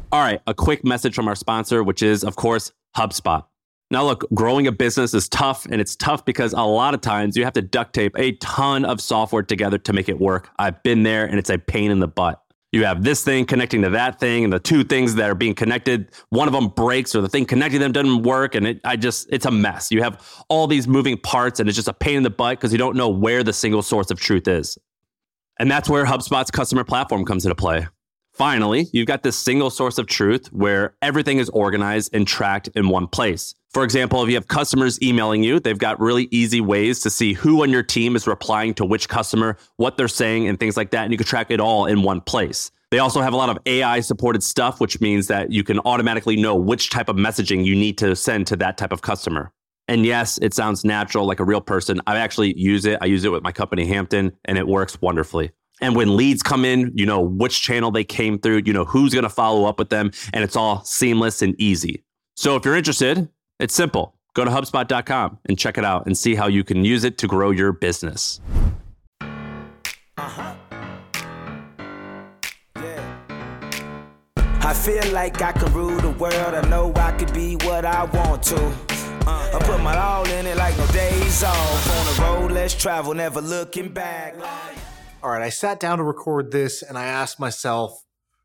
All right, a quick message from our sponsor, which is, of course, HubSpot. Now, look, growing a business is tough, and it's tough because a lot of times you have to duct tape a ton of software together to make it work. I've been there, and it's a pain in the butt. You have this thing connecting to that thing, and the two things that are being connected, one of them breaks, or the thing connecting them doesn't work, and it's a mess. You have all these moving parts, and it's just a pain in the butt because you don't know where the single source of truth is. And that's where HubSpot's customer platform comes into play. Finally, you've got this single source of truth where everything is organized and tracked in one place. For example, if you have customers emailing you, they've got really easy ways to see who on your team is replying to which customer, what they're saying, and things like that. And you can track it all in one place. They also have a lot of AI supported stuff, which means that you can automatically know which type of messaging you need to send to that type of customer. And yes, it sounds natural, like a real person. I actually use it. I use it with my company, Hampton, and it works wonderfully. And when leads come in, you know which channel they came through, you know who's going to follow up with them, and it's all seamless and easy. So if you're interested, it's simple. Go to HubSpot.com and check it out and see how you can use it to grow your business. Yeah. I feel like I can rule the world. I know I could be what I want to. I put my all in it like no days off. On the road, let's travel, never looking back. All right, I sat down to record this and I asked myself,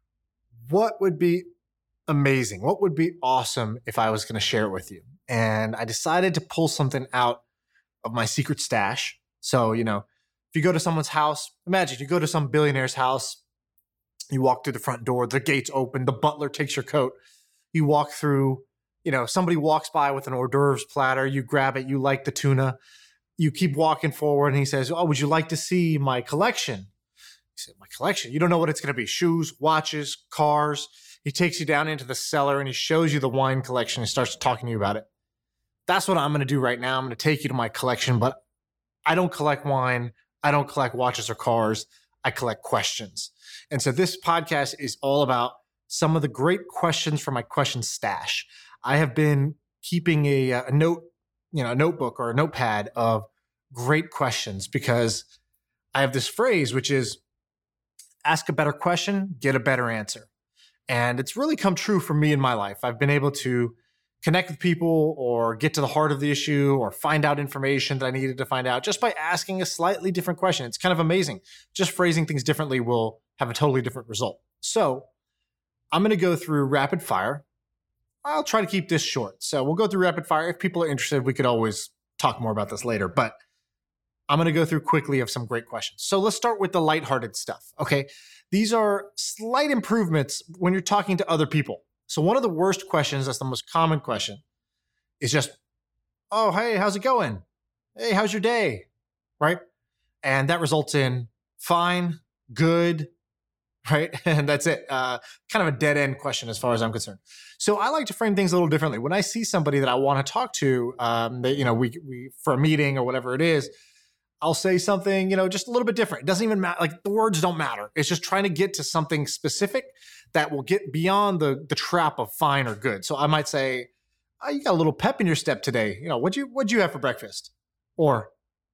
what would be amazing? What would be awesome if I was going to share it with you? And I decided to pull something out of my secret stash. So, you know, if you go to someone's house, imagine you go to some billionaire's house, you walk through the front door, the gate's open, the butler takes your coat, you walk through, you know, somebody walks by with an hors d'oeuvres platter, you grab it, you like the tuna. You keep walking forward and he says, oh, would you like to see my collection? You said, my collection? You don't know what it's going to be. Shoes, watches, cars. He takes you down into the cellar and he shows you the wine collection and starts talking to you about it. That's what I'm going to do right now. I'm going to take you to my collection, but I don't collect wine. I don't collect watches or cars. I collect questions. And so this podcast is all about some of the great questions from my question stash. I have been keeping a notebook or a notepad of great questions because I have this phrase, which is ask a better question, get a better answer. And it's really come true for me in my life. I've been able to connect with people or get to the heart of the issue or find out information that I needed to find out just by asking a slightly different question. It's kind of amazing. Just phrasing things differently will have a totally different result. So I'm going to go through rapid fire. I'll try to keep this short. So we'll go through rapid fire. If people are interested, we could always talk more about this later, but I'm going to go through quickly of some great questions. So let's start with the lighthearted stuff. Okay. These are slight improvements when you're talking to other people. So one of the worst questions, that's the most common question, is just, oh, hey, how's it going? Hey, how's your day? Right? And that results in fine, good, right? And that's it. Kind of a dead end question as far as I'm concerned. So I like to frame things a little differently. When I see somebody that I want to talk to, we for a meeting or whatever it is, I'll say something, just a little bit different. It doesn't even matter. Like the words don't matter. It's just trying to get to something specific that will get beyond the trap of fine or good. So I might say, oh, you got a little pep in your step today. What'd you have for breakfast? Or,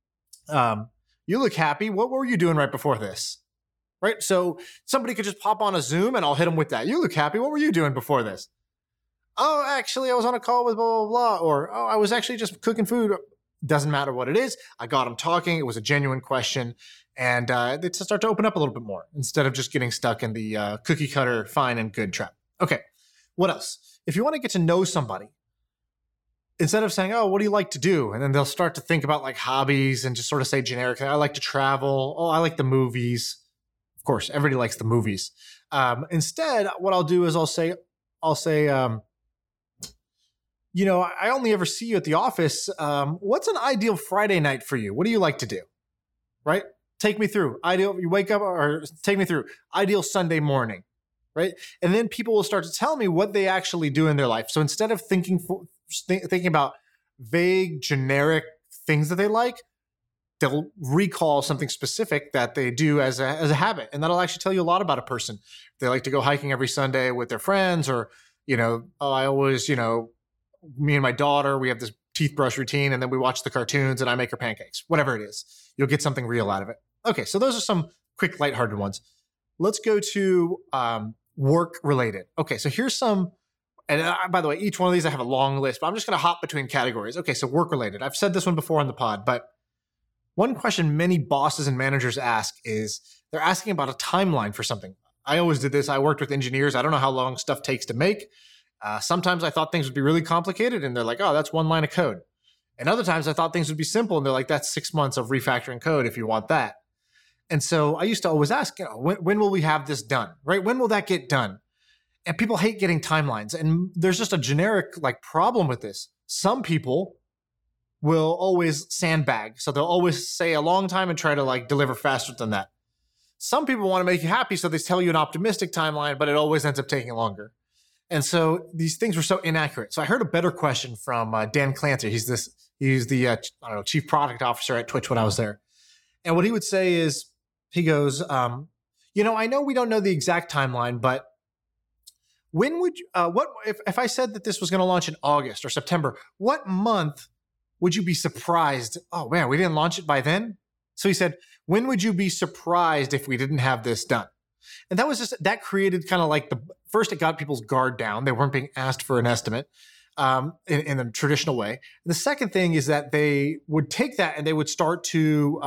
you look happy. What were you doing right before this? Right? So somebody could just pop on a Zoom and I'll hit them with that. You look happy. What were you doing before this? Oh, actually, I was on a call with blah, blah, blah. Or, oh, I was actually just cooking food. Doesn't matter what it is. I got them talking. It was a genuine question. And they start to open up a little bit more instead of just getting stuck in the cookie cutter, fine and good trap. Okay. What else? If you want to get to know somebody, instead of saying, oh, what do you like to do? And then they'll start to think about like hobbies and just sort of say generic, I like to travel. Oh, I like the movies. Of course, everybody likes the movies. Instead, what I'll do is I'll say, I only ever see you at the office. What's an ideal Friday night for you? What do you like to do? Right? Take me through. You wake up or take me through. Ideal Sunday morning. Right? And then people will start to tell me what they actually do in their life. So instead of thinking about vague, generic things that they like, they'll recall something specific that they do as a habit. And that'll actually tell you a lot about a person. They like to go hiking every Sunday with their friends or, I always, me and my daughter, we have this teeth brush routine and then we watch the cartoons and I make her pancakes, whatever it is. You'll get something real out of it. Okay, so those are some quick lighthearted ones. Let's go to work related. Okay, so here's some, and by the way, each one of these I have a long list, but I'm just going to hop between categories. Okay, so work related. I've said this one before on the pod, but one question many bosses and managers ask is they're asking about a timeline for something. I always did this. I worked with engineers. I don't know how long stuff takes to make. Sometimes I thought things would be really complicated, and they're like, oh, that's one line of code. And other times I thought things would be simple, and they're like, that's 6 months of refactoring code if you want that. And so I used to always ask, when will we have this done, right? When will that get done? And people hate getting timelines. And there's just a generic problem with this. Some people will always sandbag. So they'll always say a long time and try to deliver faster than that. Some people want to make you happy, so they tell you an optimistic timeline, but it always ends up taking longer. And so these things were so inaccurate. So I heard a better question from Dan Clancy. He's the chief product officer at Twitch when I was there. And what he would say is, he goes, I know we don't know the exact timeline, but when would you, if I said that this was going to launch in August or September, what month would you be surprised? Oh man, we didn't launch it by then. So he said, when would you be surprised if we didn't have this done? And that created kind of first it got people's guard down. They weren't being asked for an estimate in the traditional way. And the second thing is that they would take that and they would start to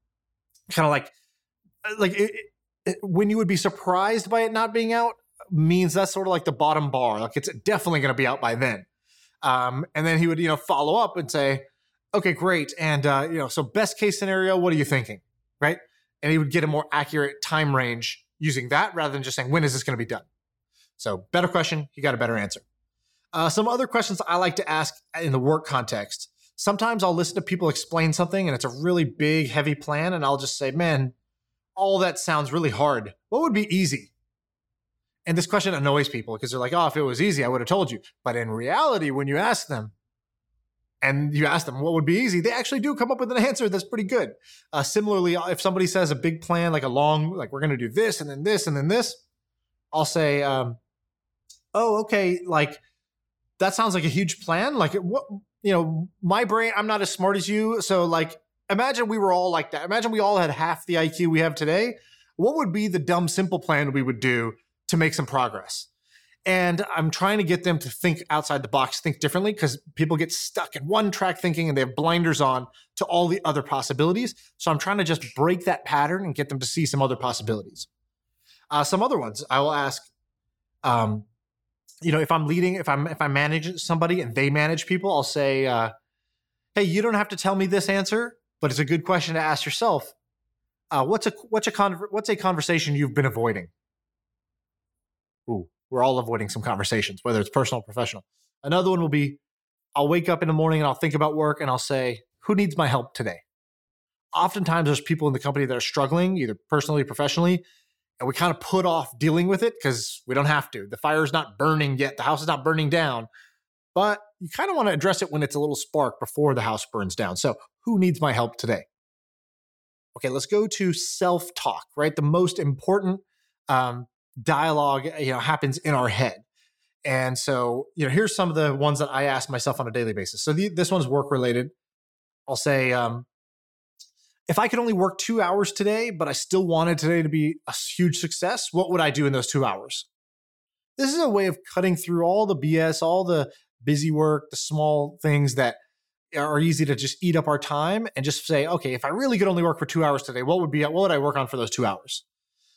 when you would be surprised by it not being out means that's sort of the bottom bar. It's definitely going to be out by then. And then he would, follow up and say, okay, great. And, so best case scenario, what are you thinking? Right. And he would get a more accurate time range using that rather than just saying, when is this going to be done? So better question. You got a better answer. Some other questions I like to ask in the work context. Sometimes I'll listen to people explain something and it's a really big, heavy plan. And I'll just say, man, all that sounds really hard. What would be easy? And this question annoys people because they're like, oh, if it was easy, I would have told you. But in reality, when you ask them what would be easy, they actually do come up with an answer that's pretty good. Similarly, if somebody says a big plan, we're going to do this and then this and then this, I'll say, oh, okay, that sounds like a huge plan. My brain, I'm not as smart as you. So imagine we were all like that. Imagine we all had half the IQ we have today. What would be the dumb, simple plan we would do to make some progress? And I'm trying to get them to think outside the box, think differently, because people get stuck in one track thinking and they have blinders on to all the other possibilities. So I'm trying to just break that pattern and get them to see some you some other ones I will ask, if I'm leading, if I manage somebody and they manage people, I'll say, hey, you don't have to tell me this answer, but it's a good question to ask yourself. What's a conversation you've been avoiding? Ooh, we're all avoiding some conversations, whether it's personal or professional. Another one will be, I'll wake up in the morning and I'll think about work and I'll say, who needs my help today? Oftentimes there's people in the company that are struggling, either personally or professionally, and we kind of put off dealing with it because we don't have to. The fire is not burning yet. The house is not burning down. But you kind of want to address it when it's a little spark before the house burns down. So who needs my help today? Okay, let's go to self-talk, right? The most important dialogue, happens in our head. And so, here's some of the ones that I ask myself on a daily basis. So this one's work related. I'll say, if I could only work 2 hours today, but I still wanted today to be a huge success, what would I do in those 2 hours? This is a way of cutting through all the BS, all the busy work, the small things that are easy to just eat up our time and just say, okay, if I really could only work for 2 hours today, what would I work on for those 2 hours?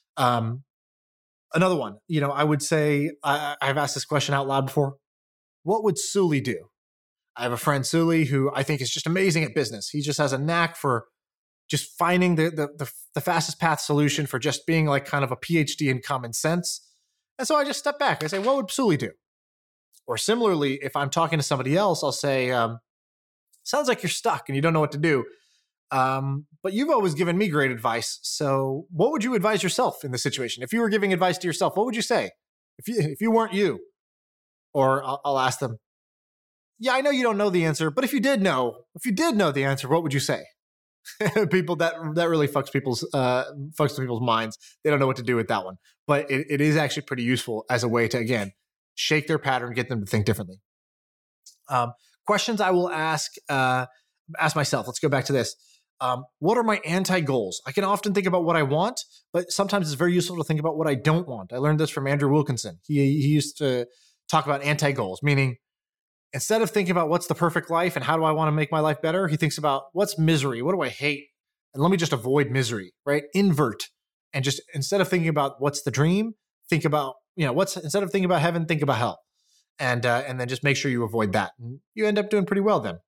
Another one, I would say, I've asked this question out loud before. What would Sully do? I have a friend, Sully, who I think is just amazing at business. He just has a knack for just finding the fastest path solution, for just being kind of a PhD in common sense. And so I just step back. I say, what would Sully do? Or similarly, if I'm talking to somebody else, I'll say, sounds like you're stuck and you don't know what to do. But you've always given me great advice. So what would you advise yourself in this situation? If you were giving advice to yourself, what would you say? If you weren't you? Or I'll ask them, yeah, I know you don't know the answer, but if you did know the answer, what would you say? People that really fucks people's minds. They don't know what to do with that one. But it is actually pretty useful as a way to, again, shake their pattern, get them to think differently. Questions I will ask myself. Let's go back to this. What are my anti-goals? I can often think about what I want, but sometimes it's very useful to think about what I don't want. I learned this from Andrew Wilkinson. He used to talk about anti-goals, meaning instead of thinking about what's the perfect life and how do I want to make my life better, he thinks about what's misery? What do I hate? And let me just avoid misery, right? Invert. And just instead of thinking about what's the dream, think about, instead of thinking about heaven, think about hell. And then just make sure you avoid that. And you end up doing pretty well then.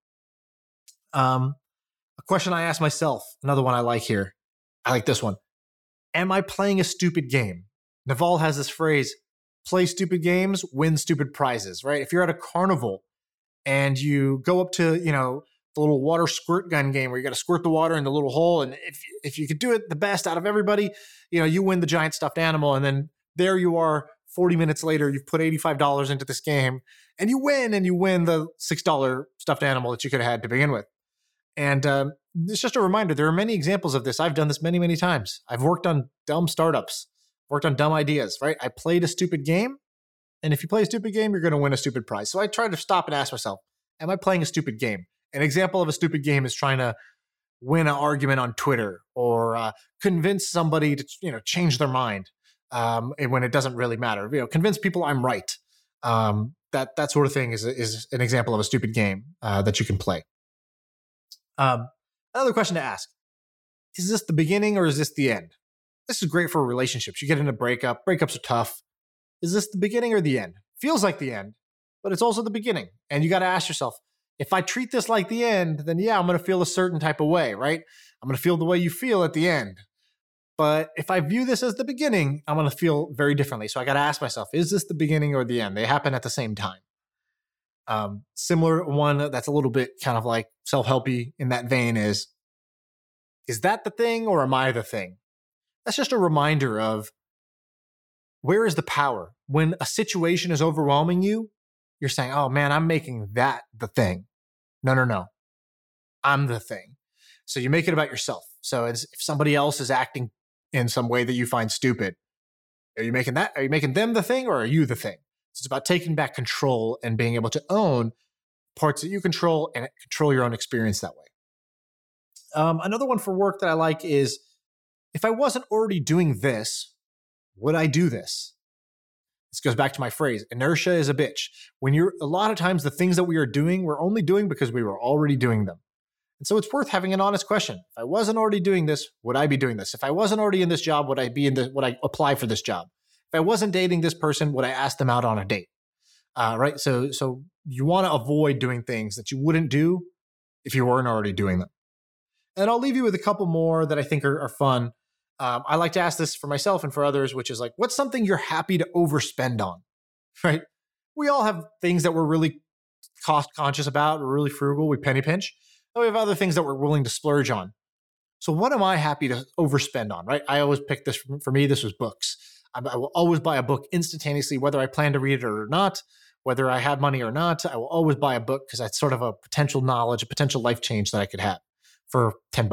A question I ask myself, another one I like here. I like this one. Am I playing a stupid game? Naval has this phrase, play stupid games, win stupid prizes, right? If you're at a carnival and you go up to, the little water squirt gun game where you got to squirt the water in the little hole. And if you could do it the best out of everybody, you win the giant stuffed animal. And then there you are 40 minutes later, you've put $85 into this game and you win the $6 stuffed animal that you could have had to begin with. And it's just a reminder, there are many examples of this. I've done this many, many times. I've worked on dumb startups, worked on dumb ideas, right? I played a stupid game. And if you play a stupid game, you're going to win a stupid prize. So I try to stop and ask myself, am I playing a stupid game? An example of a stupid game is trying to win an argument on Twitter or convince somebody to, change their mind when it doesn't really matter. Convince people I'm right. That sort of thing is an example of a stupid game that you can play. Another question to ask, is this the beginning or is this the end? This is great for relationships. You get in a breakup. Breakups are tough. Is this the beginning or the end? Feels like the end, but it's also the beginning. And you got to ask yourself, if I treat this like the end, then I'm going to feel a certain type of way, right? I'm going to feel the way you feel at the end. But if I view this as the beginning, I'm going to feel very differently. So I got to ask myself, is this the beginning or the end? They happen at the same time. Similar one that's a little bit kind of like self-helpy in that vein is that the thing or am I the thing? That's just a reminder of where is the power? When a situation is overwhelming you, you're saying, oh man, I'm making that the thing. No. I'm the thing. So you make it about yourself. So if somebody else is acting in some way that you find stupid, are you making them the thing or are you the thing? It's about taking back control and being able to own parts that you control and control your own experience that way. Another one for work that I like is, if I wasn't already doing this, would I do this? This goes back to my phrase, inertia is a bitch. A lot of times the things that we are doing, we're only doing because we were already doing them. And so it's worth having an honest question. If I wasn't already doing this, would I be doing this? If I wasn't already in this job, would I apply for this job? If I wasn't dating this person, would I ask them out on a date? Right? So you want to avoid doing things that you wouldn't do if you weren't already doing them. And I'll leave you with a couple more that I think are fun. I like to ask this for myself and for others, which is like, what's something you're happy to overspend on, right? We all have things that we're really cost conscious about. We're really frugal. We penny pinch. And we have other things that we're willing to splurge on. So what am I happy to overspend on, right? I always pick this, for me, this was books. I will always buy a book instantaneously, whether I plan to read it or not, whether I have money or not. I will always buy a book because that's sort of a potential knowledge, a potential life change that I could have for $10.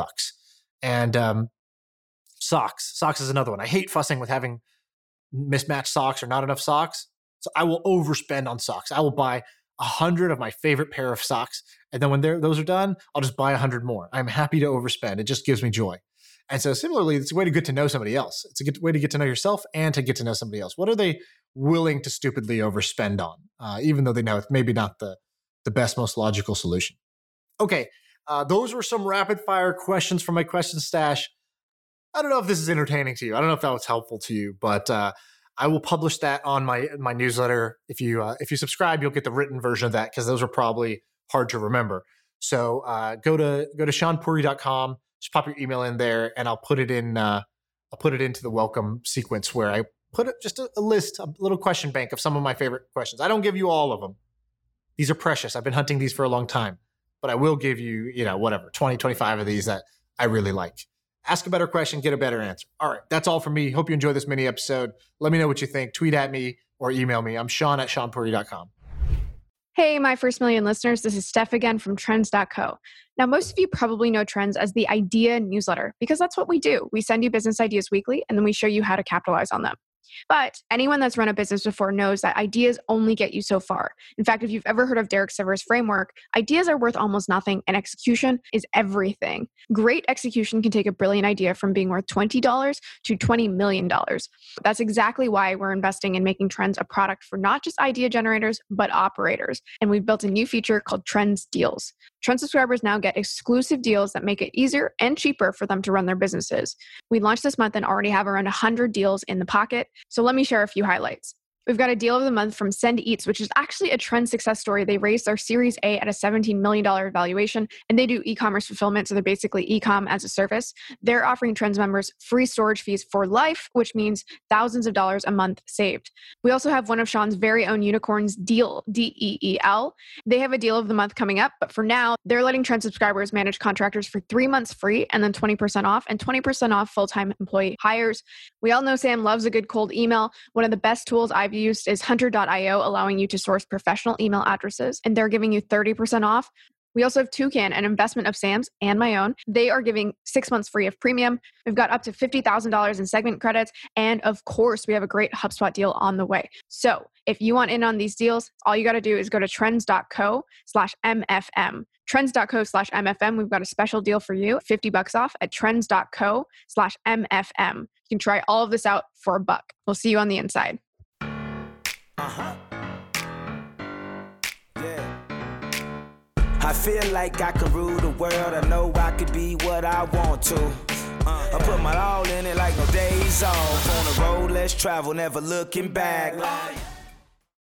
And socks. Socks is another one. I hate fussing with having mismatched socks or not enough socks. So I will overspend on socks. I will buy 100 of my favorite pair of socks. And then when those are done, I'll just buy 100 more. I'm happy to overspend. It just gives me joy. And so similarly, it's a way to get to know somebody else. It's a good way to get to know yourself and to get to know somebody else. What are they willing to stupidly overspend on, even though they know it's maybe not the best, most logical solution? Okay, those were some rapid fire questions from my question stash. I don't know if this is entertaining to you. I don't know if that was helpful to you, but I will publish that on my newsletter. If you subscribe, you'll get the written version of that because those are probably hard to remember. So go to seanpuri.com. Just pop your email in there, and I'll put it in. I'll put it into the welcome sequence where I put just a list, a little question bank of some of my favorite questions. I don't give you all of them. These are precious. I've been hunting these for a long time, but I will give you, 20, 25 of these that I really like. Ask a better question, get a better answer. All right, that's all from me. Hope you enjoyed this mini episode. Let me know what you think. Tweet at me or email me. I'm Sean at seanpuri.com. Hey, my first million listeners, this is Steph again from Trends.co. Now, most of you probably know Trends as the idea newsletter because that's what we do. We send you business ideas weekly, and then we show you how to capitalize on them. But anyone that's run a business before knows that ideas only get you so far. In fact, if you've ever heard of Derek Sivers' framework, ideas are worth almost nothing and execution is everything. Great execution can take a brilliant idea from being worth $20 to $20 million. That's exactly why we're investing in making Trends a product for not just idea generators, but operators. And we've built a new feature called Trends Deals. Trends subscribers now get exclusive deals that make it easier and cheaper for them to run their businesses. We launched this month and already have around 100 deals in the pocket. So let me share a few highlights. We've got a deal of the month from Send Eats, which is actually a Trend success story. They raised their Series A at a $17 million valuation, and they do e-commerce fulfillment, so they're basically e-com as a service. They're offering Trends members free storage fees for life, which means thousands of dollars a month saved. We also have one of Sean's very own unicorns, Deel, D-E-E-L. They have a deal of the month coming up, but for now, they're letting Trend subscribers manage contractors for 3 months free and then 20% off and 20% off full-time employee hires. We all know Sam loves a good cold email. One of the best tools I've used is Hunter.io, allowing you to source professional email addresses, and they're giving you 30% off. We also have Toucan, an investment of Sam's and my own. They are giving 6 months free of premium. We've got up to $50,000 in segment credits. And of course, we have a great HubSpot deal on the way. So if you want in on these deals, all you got to do is go to trends.co/MFM. Trends.co/MFM. We've got a special deal for you, $50 off at trends.co/MFM. You can try all of this out for $1. We'll see you on the inside. I feel like I can rule the world. I know I could be what I want to. I put my all in it like no days off. On the road, let's travel, never looking back.